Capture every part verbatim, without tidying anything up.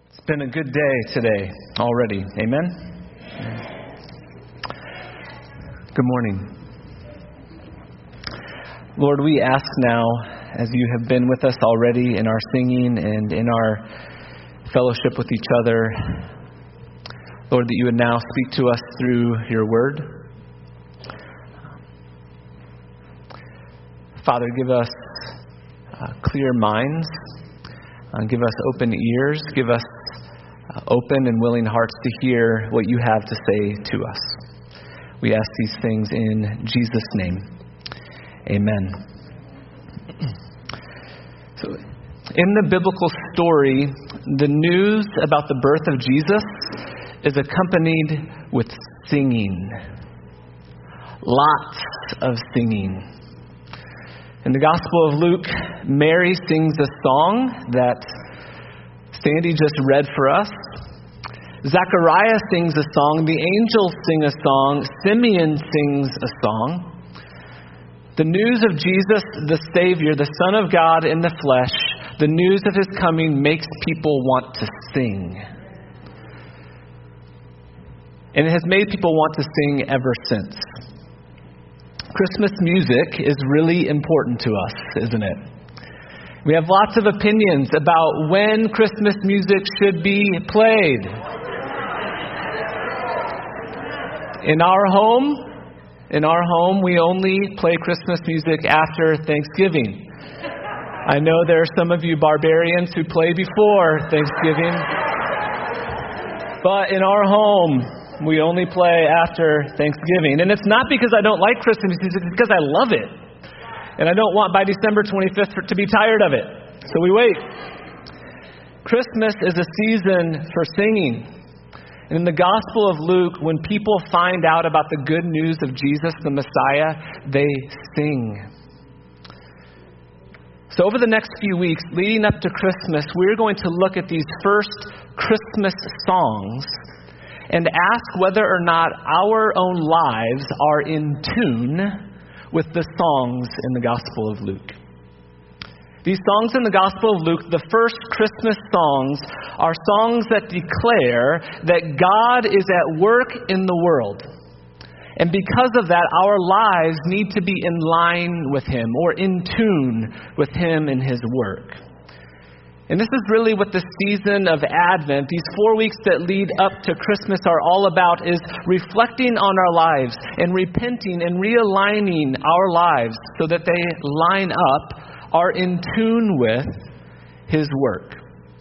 It's been a good day today already. Amen? Good morning. Lord, we ask now, as you have been with us already in our singing and in our fellowship with each other, Lord, that you would now speak to us through your word. Father, give us uh, clear minds. Uh, give us open ears. Give us uh, open and willing hearts to hear what you have to say to us. We ask these things in Jesus' name. Amen. So, in the biblical story, the news about the birth of Jesus is accompanied with singing. Lots of singing. In the Gospel of Luke, Mary sings a song that Sandy just read for us. Zechariah sings a song. The angels sing a song. Simeon sings a song. The news of Jesus, the Savior, the Son of God in the flesh, the news of his coming makes people want to sing. And it has made people want to sing ever since. Christmas music is really important to us, isn't it? We have lots of opinions about when Christmas music should be played. In our home, in our home, we only play Christmas music after Thanksgiving. I know there are some of you barbarians who play before Thanksgiving. But in our home, we only play after Thanksgiving. And it's not because I don't like Christmas music, it's because I love it. And I don't want by December twenty-fifth to be tired of it. So we wait. Christmas is a season for singing. And in the Gospel of Luke, when people find out about the good news of Jesus, the Messiah, they sing. So over the next few weeks, leading up to Christmas, we're going to look at these first Christmas songs and ask whether or not our own lives are in tune with the songs in the Gospel of Luke. These songs in the Gospel of Luke, the first Christmas songs, are songs that declare that God is at work in the world. And because of that, our lives need to be in line with him or in tune with him and his work. And this is really what the season of Advent, these four weeks that lead up to Christmas, are all about, is reflecting on our lives and repenting and realigning our lives so that they line up, are in tune with his work.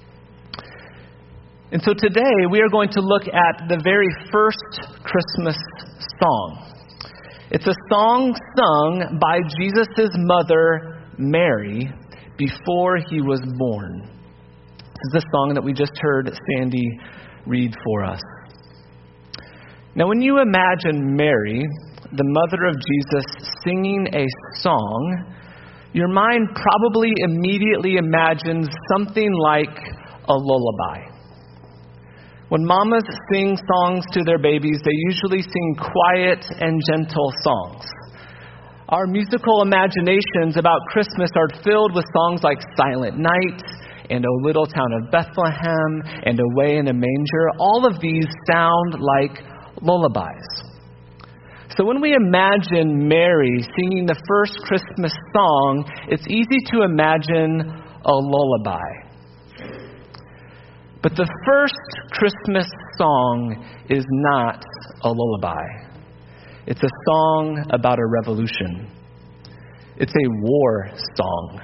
And so today we are going to look at the very first Christmas song. It's a song sung by Jesus' mother, Mary, before he was born. This is the song that we just heard Sandy read for us. Now, when you imagine Mary, the mother of Jesus, singing a song, your mind probably immediately imagines something like a lullaby. When mamas sing songs to their babies, they usually sing quiet and gentle songs. Our musical imaginations about Christmas are filled with songs like Silent Night, and O Little Town of Bethlehem, and Away in a Manger. All of these sound like lullabies. So when we imagine Mary singing the first Christmas song, it's easy to imagine a lullaby. But the first Christmas song is not a lullaby. It's a song about a revolution. It's a war song.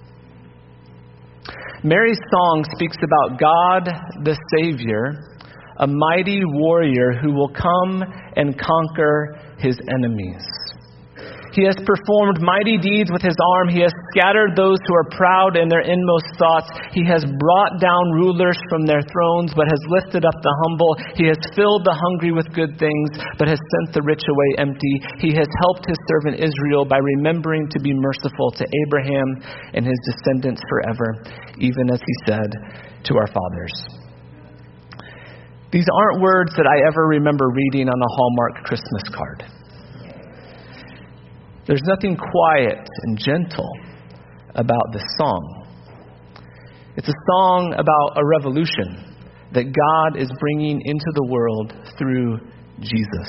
Mary's song speaks about God the Savior, a mighty warrior who will come and conquer his enemies. He has performed mighty deeds with his arm. He has scattered those who are proud in their inmost thoughts. He has brought down rulers from their thrones, but has lifted up the humble. He has filled the hungry with good things, but has sent the rich away empty. He has helped his servant Israel by remembering to be merciful to Abraham and his descendants forever, even as he said to our fathers. These aren't words that I ever remember reading on a Hallmark Christmas card. There's nothing quiet and gentle about this song. It's a song about a revolution, that God is bringing into the world through Jesus.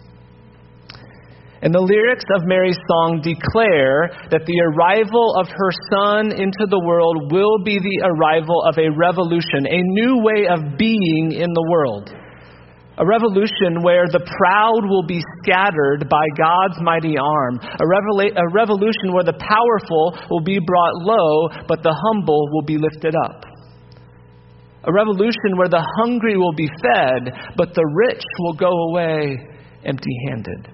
And the lyrics of Mary's song declare that the arrival of her son into the world will be the arrival of a revolution, a new way of being in the world. A revolution where the proud will be scattered by God's mighty arm. A, revela- a revolution where the powerful will be brought low, but the humble will be lifted up. A revolution where the hungry will be fed, but the rich will go away empty-handed.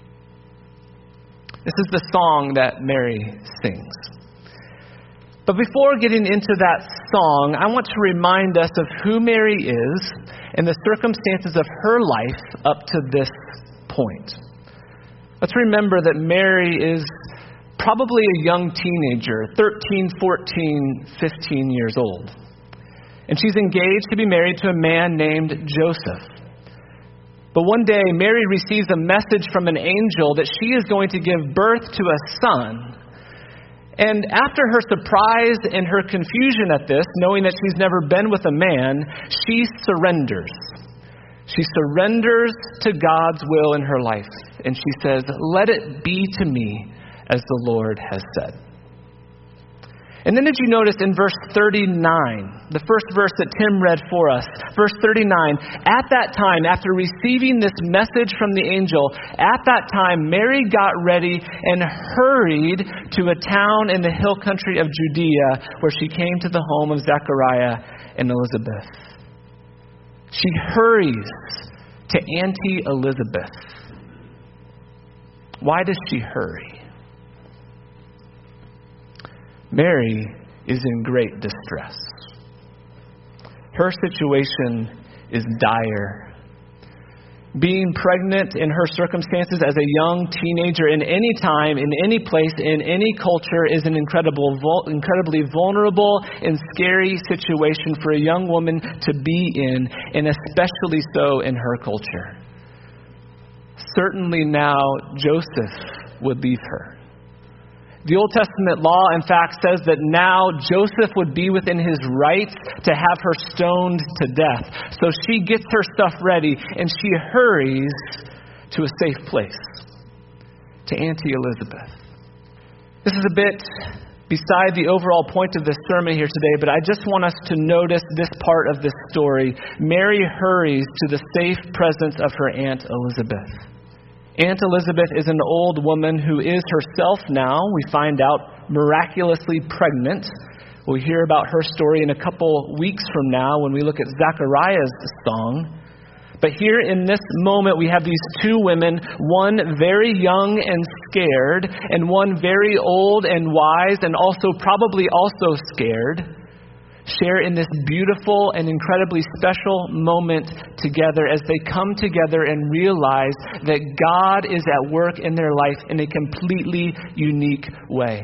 This is the song that Mary sings. But before getting into that song, I want to remind us of who Mary is and the circumstances of her life up to this point. Let's remember that Mary is probably a young teenager, thirteen, fourteen, fifteen years old. And she's engaged to be married to a man named Joseph. But one day, Mary receives a message from an angel that she is going to give birth to a son. And after her surprise and her confusion at this, knowing that she's never been with a man, she surrenders. She surrenders to God's will in her life. And she says, "Let it be to me as the Lord has said." And then did you notice in verse thirty-nine, the first verse that Tim read for us, verse thirty-nine, at that time, after receiving this message from the angel, at that time Mary got ready and hurried to a town in the hill country of Judea, where she came to the home of Zechariah and Elizabeth. She hurries to Auntie Elizabeth. Why does she hurry? Mary is in great distress. Her situation is dire. Being pregnant in her circumstances as a young teenager in any time, in any place, in any culture is an incredible, incredibly vulnerable and scary situation for a young woman to be in, and especially so in her culture. Certainly now Joseph would leave her. The Old Testament law, in fact, says that now Joseph would be within his rights to have her stoned to death. So she gets her stuff ready and she hurries to a safe place, to Auntie Elizabeth. This is a bit beside the overall point of this sermon here today, but I just want us to notice this part of this story. Mary hurries to the safe presence of her Aunt Elizabeth. Aunt Elizabeth is an old woman who is herself now, we find out, miraculously pregnant. We'll hear about her story in a couple weeks from now when we look at Zechariah's song. But here in this moment, we have these two women, one very young and scared, and one very old and wise, and also probably also scared, share in this beautiful and incredibly special moment together as they come together and realize that God is at work in their life in a completely unique way.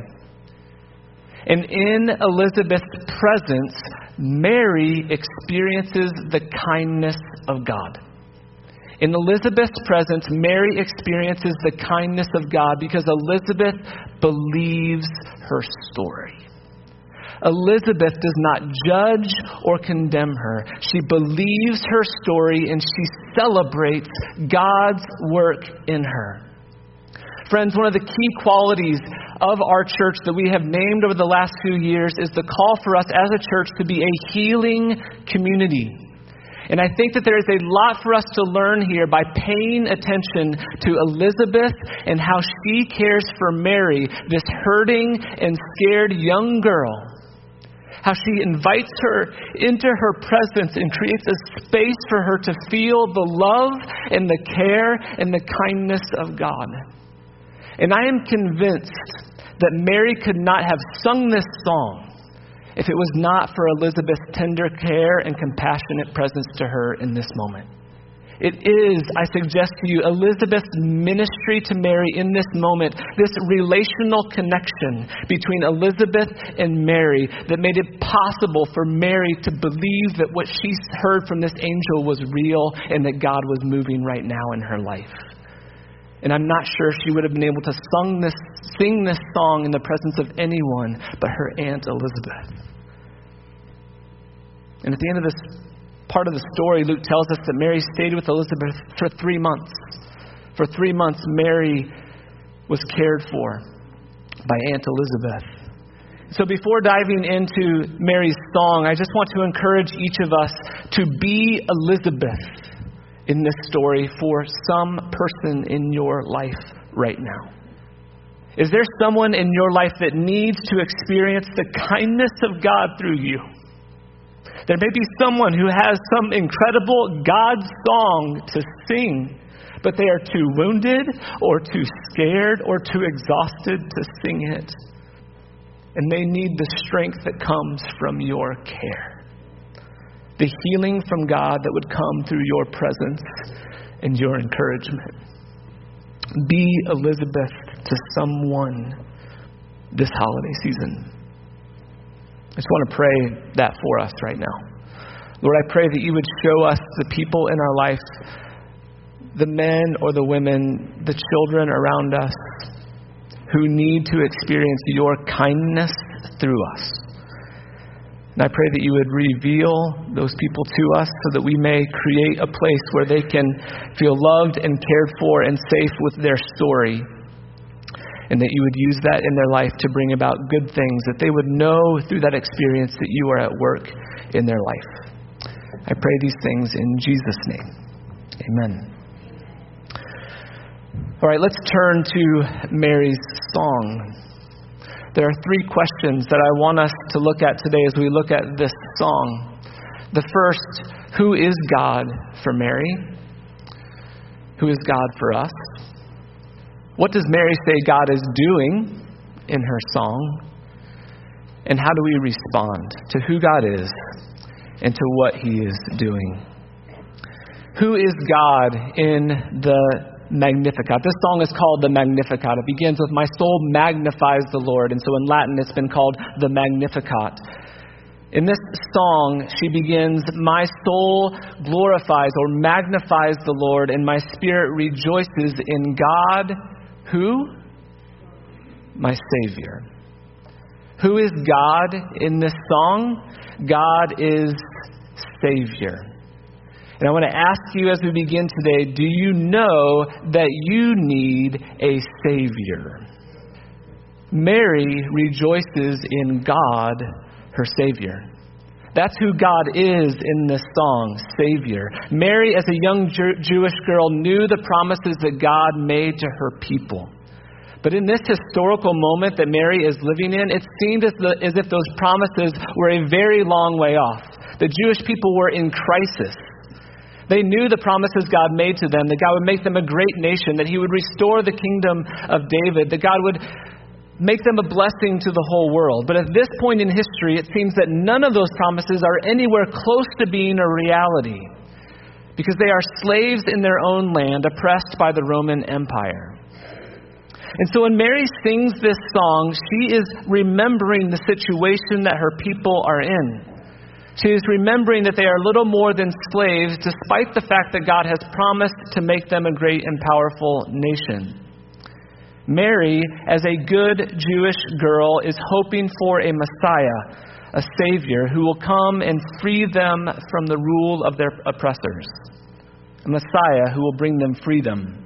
And in Elizabeth's presence, Mary experiences the kindness of God. In Elizabeth's presence, Mary experiences the kindness of God because Elizabeth believes her story. Elizabeth does not judge or condemn her. She believes her story and she celebrates God's work in her. Friends, one of the key qualities of our church that we have named over the last few years is the call for us as a church to be a healing community. And I think that there is a lot for us to learn here by paying attention to Elizabeth and how she cares for Mary, this hurting and scared young girl. How she invites her into her presence and creates a space for her to feel the love and the care and the kindness of God. And I am convinced that Mary could not have sung this song if it was not for Elizabeth's tender care and compassionate presence to her in this moment. It is, I suggest to you, Elizabeth's ministry to Mary in this moment, this relational connection between Elizabeth and Mary that made it possible for Mary to believe that what she heard from this angel was real and that God was moving right now in her life. And I'm not sure she would have been able to sing this, sing this song in the presence of anyone but her Aunt Elizabeth. And at the end of this part of the story, Luke tells us that Mary stayed with Elizabeth for three months. For three months, Mary was cared for by Aunt Elizabeth. So before diving into Mary's song, I just want to encourage each of us to be Elizabeth in this story for some person in your life right now. Is there someone in your life that needs to experience the kindness of God through you? There may be someone who has some incredible God song to sing, but they are too wounded or too scared or too exhausted to sing it. And they need the strength that comes from your care. The healing from God that would come through your presence and your encouragement. Be Elizabeth to someone this holiday season. I just want to pray that for us right now. Lord, I pray that you would show us the people in our life, the men or the women, the children around us who need to experience your kindness through us. And I pray that you would reveal those people to us so that we may create a place where they can feel loved and cared for and safe with their story. And that you would use that in their life to bring about good things, that they would know through that experience that you are at work in their life. I pray these things in Jesus' name. Amen. All right, let's turn to Mary's song. There are three questions that I want us to look at today as we look at this song. The first, who is God for Mary? Who is God for us? What does Mary say God is doing in her song? And how do we respond to who God is and to what he is doing? Who is God in the Magnificat? This song is called the Magnificat. It begins with, my soul magnifies the Lord. And so in Latin, it's been called the Magnificat. In this song, she begins, my soul glorifies or magnifies the Lord, and my spirit rejoices in God. Who? My Savior. Who is God in this song? God is Savior. And I want to ask you as we begin today, do you know that you need a Savior? Mary rejoices in God, her Savior. That's who God is in this song, Savior. Mary, as a young Jew- Jewish girl, knew the promises that God made to her people. But in this historical moment that Mary is living in, it seemed as, the, as if those promises were a very long way off. The Jewish people were in crisis. They knew the promises God made to them, that God would make them a great nation, that he would restore the kingdom of David, that God would make them a blessing to the whole world. But at this point in history, it seems that none of those promises are anywhere close to being a reality, because they are slaves in their own land, oppressed by the Roman Empire. And so when Mary sings this song, she is remembering the situation that her people are in. She is remembering that they are little more than slaves, despite the fact that God has promised to make them a great and powerful nation. Mary, as a good Jewish girl, is hoping for a Messiah, a Savior, who will come and free them from the rule of their oppressors. A Messiah who will bring them freedom.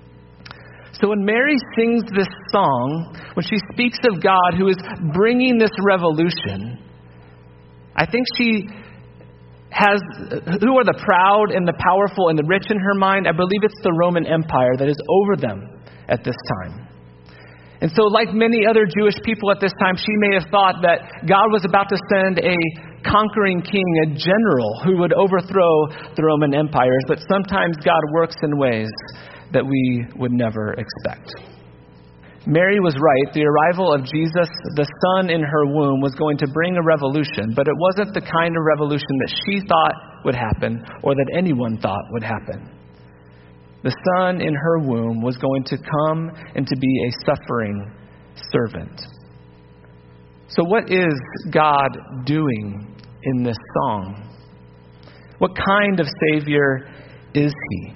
So when Mary sings this song, when she speaks of God who is bringing this revolution, I think she has, who are the proud and the powerful and the rich in her mind? I believe it's the Roman Empire that is over them at this time. And so like many other Jewish people at this time, she may have thought that God was about to send a conquering king, a general who would overthrow the Roman empires. But sometimes God works in ways that we would never expect. Mary was right. The arrival of Jesus, the son in her womb, was going to bring a revolution, but it wasn't the kind of revolution that she thought would happen or that anyone thought would happen. The son in her womb was going to come and to be a suffering servant. So what is God doing in this song? What kind of Savior is he?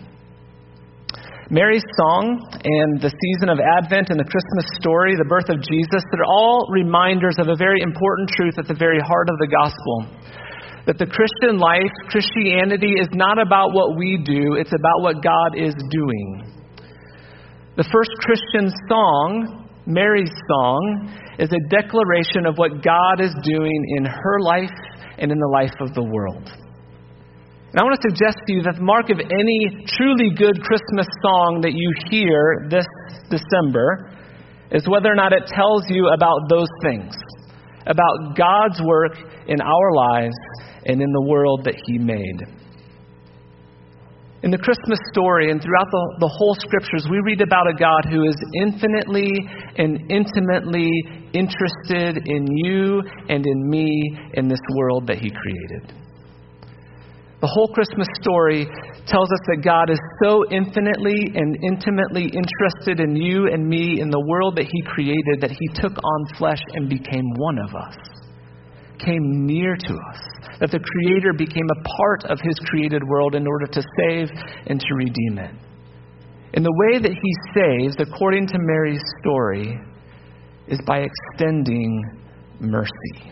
Mary's song and the season of Advent and the Christmas story, the birth of Jesus, they're all reminders of a very important truth at the very heart of the gospel. That the Christian life, Christianity, is not about what we do, it's about what God is doing. The first Christian song, Mary's song, is a declaration of what God is doing in her life and in the life of the world. And I want to suggest to you that the mark of any truly good Christmas song that you hear this December is whether or not it tells you about those things, about God's work in our lives and in the world that He made. In the Christmas story and throughout the, the whole Scriptures, we read about a God who is infinitely and intimately interested in you and in me in this world that He created. The whole Christmas story tells us that God is so infinitely and intimately interested in you and me in the world that He created that He took on flesh and became one of us, came near to us, that the Creator became a part of His created world in order to save and to redeem it. And the way that He saves, according to Mary's story, is by extending mercy.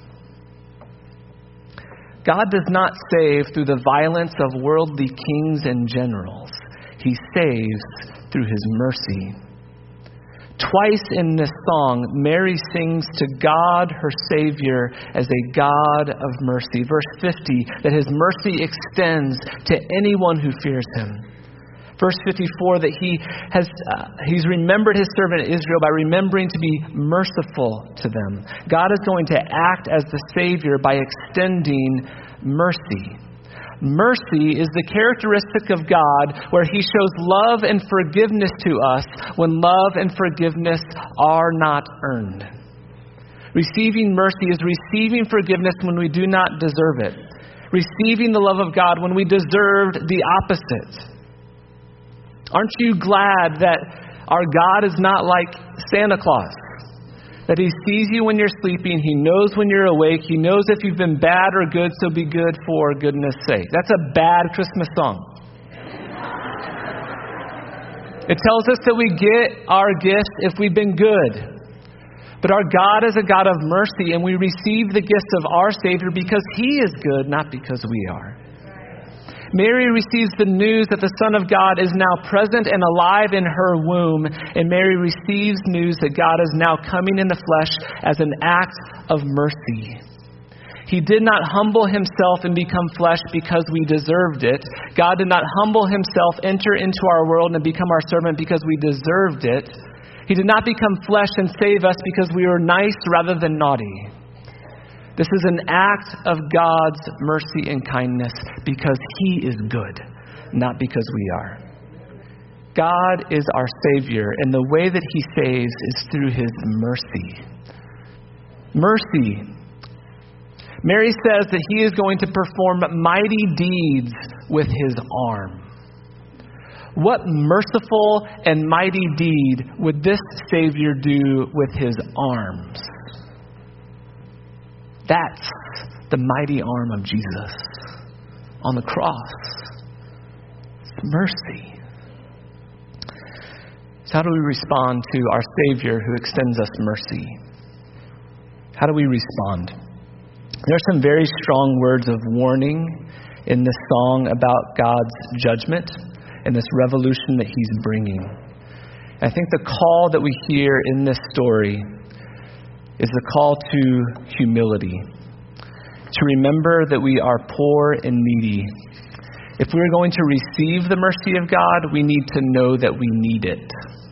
God does not save through the violence of worldly kings and generals. He saves through His mercy. Twice in this song, Mary sings to God, her Savior, as a God of mercy. Verse fifty, that His mercy extends to anyone who fears Him. Verse fifty-four, that He has uh, He's remembered His servant Israel by remembering to be merciful to them. God is going to act as the Savior by extending mercy. Mercy is the characteristic of God where He shows love and forgiveness to us when love and forgiveness are not earned. Receiving mercy is receiving forgiveness when we do not deserve it. Receiving the love of God when we deserved the opposite. Aren't you glad that our God is not like Santa Claus? That He sees you when you're sleeping. He knows when you're awake. He knows if you've been bad or good, so be good for goodness sake. That's a bad Christmas song. It tells us that we get our gifts if we've been good. But our God is a God of mercy, and we receive the gifts of our Savior because He is good, not because we are. Mary receives the news that the Son of God is now present and alive in her womb. And Mary receives news that God is now coming in the flesh as an act of mercy. He did not humble Himself and become flesh because we deserved it. God did not humble Himself, enter into our world and become our servant because we deserved it. He did not become flesh and save us because we were nice rather than naughty. This is an act of God's mercy and kindness because He is good, not because we are. God is our Savior, and the way that He saves is through His mercy. Mercy. Mary says that He is going to perform mighty deeds with His arm. What merciful and mighty deed would this Savior do with His arms? That's the mighty arm of Jesus on the cross. It's mercy. So how do we respond to our Savior who extends us mercy? How do we respond? There are some very strong words of warning in this song about God's judgment and this revolution that He's bringing. I think the call that we hear in this story is the call to humility, to remember that we are poor and needy. If we're going to receive the mercy of God, we need to know that we need it.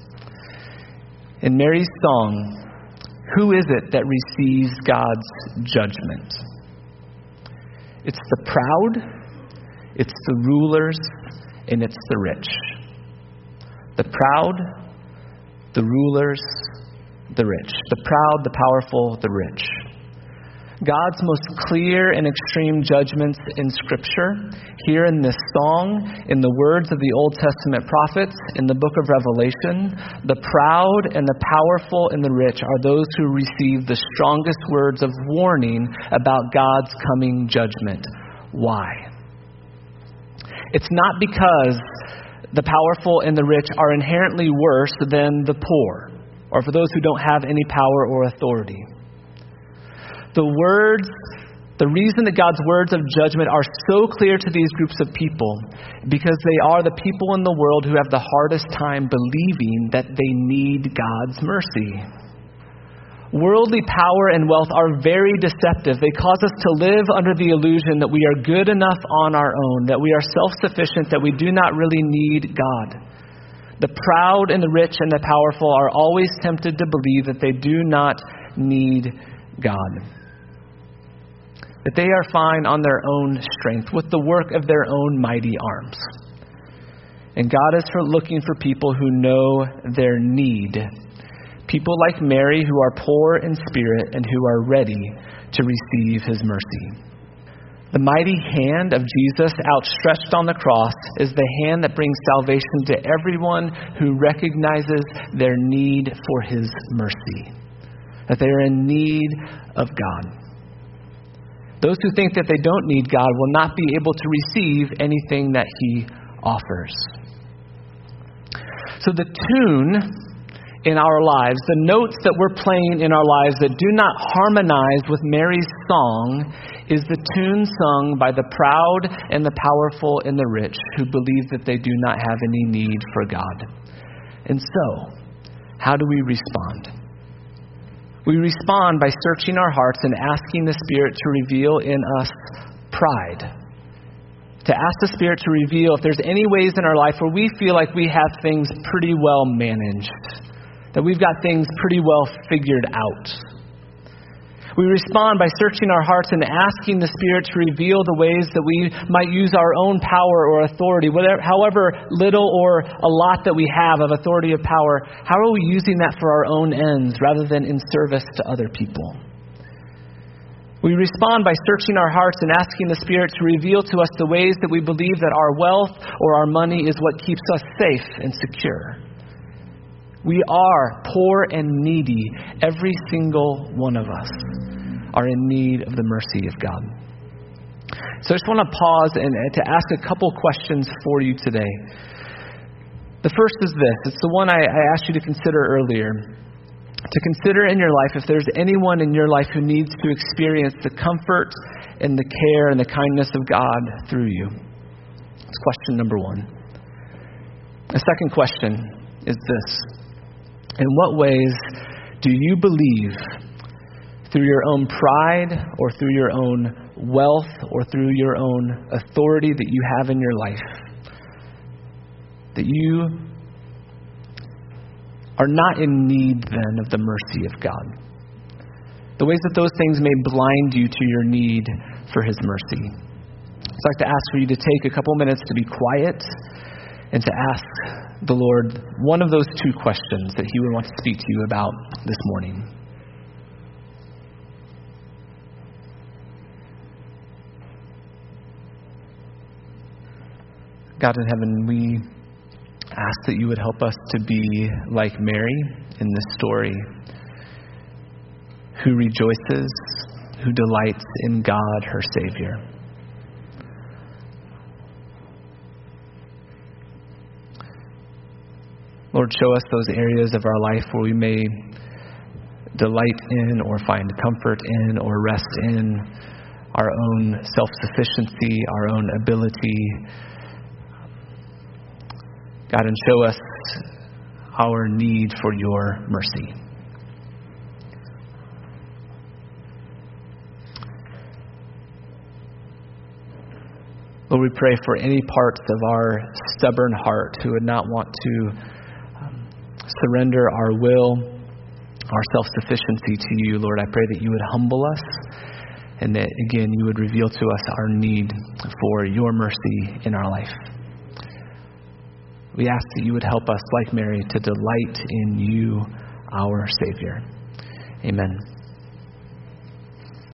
In Mary's song, who is it that receives God's judgment? It's the proud, it's the rulers, and it's the rich. The proud, the rulers, the rich. The proud, the powerful, the rich. God's most clear and extreme judgments in Scripture, here in this song, in the words of the Old Testament prophets, in the book of Revelation, the proud and the powerful and the rich are those who receive the strongest words of warning about God's coming judgment. Why? It's not because the powerful and the rich are inherently worse than the poor, or for those who don't have any power or authority. The words The reason that God's words of judgment are so clear to these groups of people, because they are the people in the world who have the hardest time believing that they need God's mercy. Worldly power and wealth are very deceptive. They cause us to live under the illusion that we are good enough on our own, that we are self-sufficient, that we do not really need God. The proud and the rich and the powerful are always tempted to believe that they do not need God, that they are fine on their own strength, with the work of their own mighty arms. And God is for looking for people who know their need. People like Mary who are poor in spirit and who are ready to receive his mercy. The mighty hand of Jesus outstretched on the cross is the hand that brings salvation to everyone who recognizes their need for his mercy, that they are in need of God. Those who think that they don't need God will not be able to receive anything that he offers. So the tune in our lives, the notes that we're playing in our lives that do not harmonize with Mary's song, is the tune sung by the proud and the powerful and the rich who believe that they do not have any need for God. And so, how do we respond? We respond by searching our hearts and asking the Spirit to reveal in us pride. To ask the Spirit to reveal if there's any ways in our life where we feel like we have things pretty well managed, that we've got things pretty well figured out. We respond by searching our hearts and asking the Spirit to reveal the ways that we might use our own power or authority, whatever, however little or a lot that we have of authority of power. How are we using that for our own ends rather than in service to other people? We respond by searching our hearts and asking the Spirit to reveal to us the ways that we believe that our wealth or our money is what keeps us safe and secure. We are poor and needy. Every single one of us are in need of the mercy of God. So I just want to pause and to ask a couple questions for you today. The first is this. It's the one I, I asked you to consider earlier. To consider in your life if there's anyone in your life who needs to experience the comfort and the care and the kindness of God through you. That's question number one. The second question is this. In what ways do you believe, through your own pride or through your own wealth or through your own authority that you have in your life, that you are not in need then of the mercy of God? The ways that those things may blind you to your need for his mercy. So I'd like to ask for you to take a couple minutes to be quiet and to ask the Lord one of those two questions that he would want to speak to you about this morning. God in heaven, we ask that you would help us to be like Mary in this story, who rejoices, who delights in God, her Savior. Lord, show us those areas of our life where we may delight in or find comfort in or rest in our own self-sufficiency, our own ability. God, and show us our need for your mercy. Lord, we pray for any parts of our stubborn heart who would not want to surrender our will, our self-sufficiency to you. Lord, I pray that you would humble us and that, again, you would reveal to us our need for your mercy in our life. We ask that you would help us, like Mary, to delight in you, our Savior. Amen.